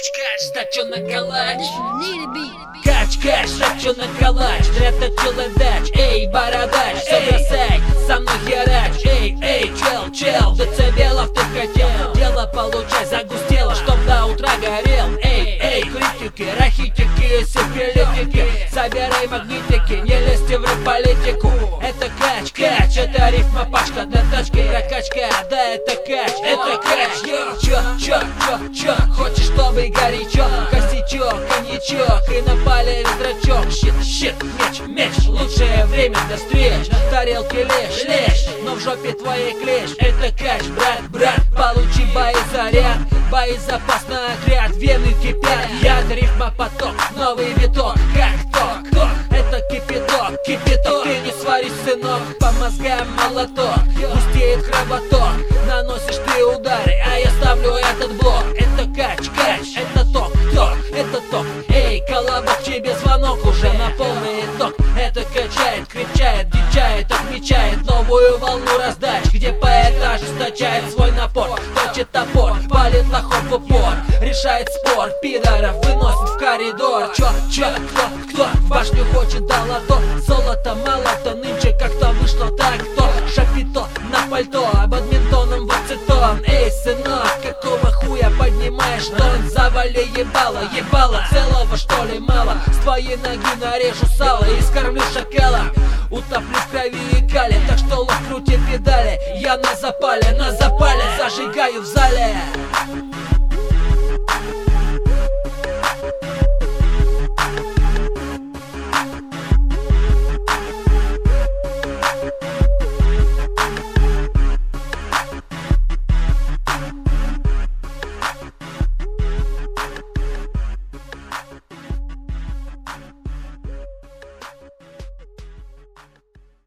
Кач, стачу на калач. Кач, стачу на калач. Трятачу ладач, эй, бородач. Все бросай, со мной херач. Эй, чел, децибелов ты хотел. Дело получай, загустело, чтоб до утра горел. Эй, критики, рахитики, сифилитики. Собирай магнитики, не лезьте в рэп-политику. Это кач, это рифма пачка. До тачки прокачка, да это кач. Чё, хочешь, чтобы горячо? Косячок, коньячок и на пале ветрачок. Щит, меч, лучшее время до встреч. В тарелке лечь, но в жопе твоей клещ. Это кач, брат, получи боезаряд. Боезапасный отряд, вены кипят. Яд, рифма, поток, новый виток. Как ток, это кипяток. Ты не сваришь, сынок, по мозгам молоток. Густеет кровоток, наносишь ты удары, а я ставлю этот блок. Это кач, это ток. Эй, колобок, тебе звонок уже на полный итог. Это качает, кричает, дичает, отмечает новую волну раздач, где поэт ожесточает свой напор. Точит топор, палит лохов в упор, решает спор, пидоров выносит в коридор. Кто в башню хочет до лото? Золото мало-то нынче как-то вышло так. Кто шапито на пальто, бадминтоном в ацетон. Эй, сынок, какого хуя поднимаешь тон? Завали ебало, целого что ли мало? С твоей ноги нарежу сало и скормлю шакала. Утоплю в крови и кале, так что лох крути педали. Я на запале, зажигаю в зале.